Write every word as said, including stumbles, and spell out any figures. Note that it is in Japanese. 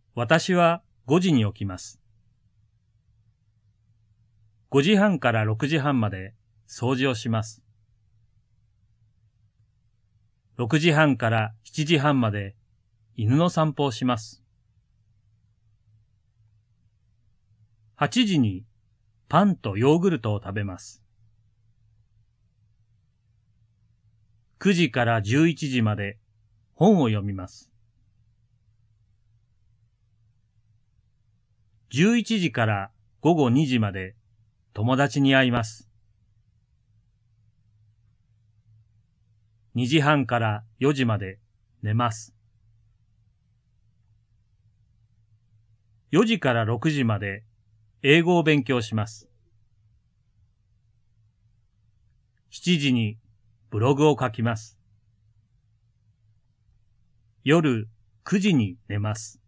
私はごじに起きます。ごじはんからろくじはんまで掃除をします。ろくじはんからしちじはんまで犬の散歩をします。はちじにパンとヨーグルトを食べます。くじからじゅういちじまで本を読みます。じゅういちじからごごにじまで友達に会います。にじはんからよじまで寝ます。よじからろくじまで英語を勉強します。しちじにブログを書きます。夜くじに寝ます。